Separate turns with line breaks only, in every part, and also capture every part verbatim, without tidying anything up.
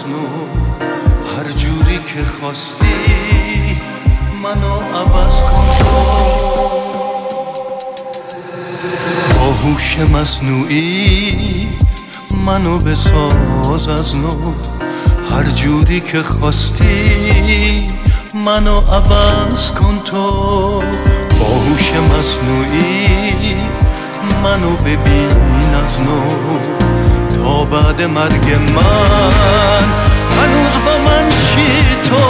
نو، هر جوری که خواستی منو عوض کن تو. با هوش مصنوعی منو بساز از نو، هر جوری که خواستی منو عوض کن تو. با هوش مصنوعی منو ببین از نو، تا بعد مرگ من هنوز با من چی تو.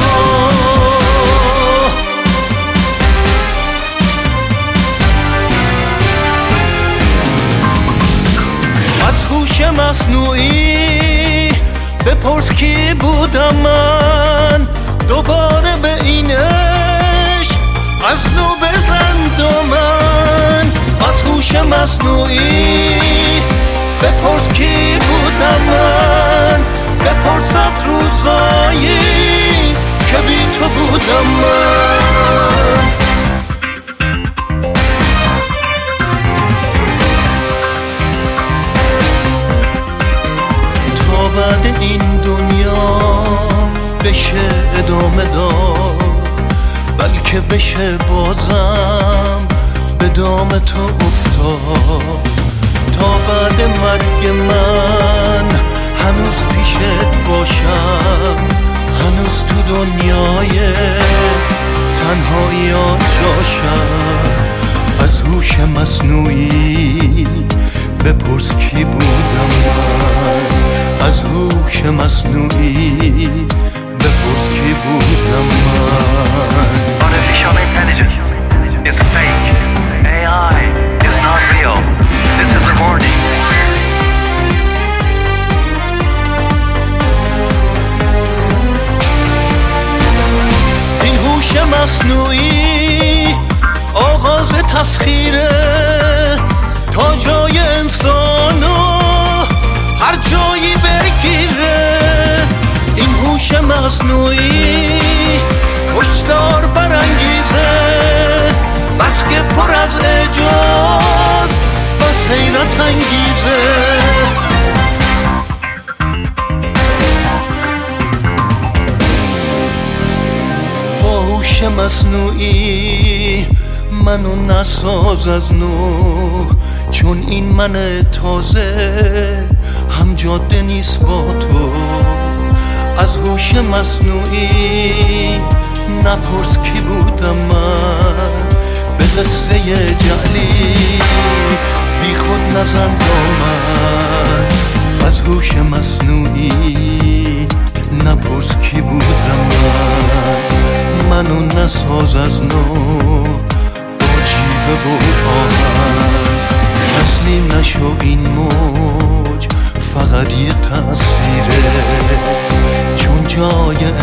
از هوش مصنوعی بپرس کی بودم من، دوباره به این عشق از نو بزن دامن. از هوش مصنوعی بپرس کی بودم من، بپرس از روزایی که بی تو بودم من. تا بعد این دنیا بشه ادامه داد، بلکه بشه بازم به دام تو افتاد. تا بعد مرگ من هنوز پیشت باشم، هنوز تو دنیای تنهاییات جاشم. از هوش مصنوعی بپرس کی بودم من، از هوش مصنوعی بپرس کی بودم من.
Artificial intelligence is fake. A I is not real. This is a warning.
این هوش مصنوعی آغاز تسخیره، تا جای انسانو هر جایی بگیره. این هوش مصنوعی کشتار برانگیزه، بس که پر از اعجاز، بس حیرت انگیزه. با هوش مصنوعی منو نساز از نو، چون این من تازه هم جاده نیست با تو. از هوش مصنوعی نپرس کی بودم من، به قصه جعلی بی خود نزن دامن. از هوش مصنوعی نپرس کی بودم من، منو نساز از نو با جیوه و آهن. تسلیم نشو این موج فقط یه تأثیره، چون جای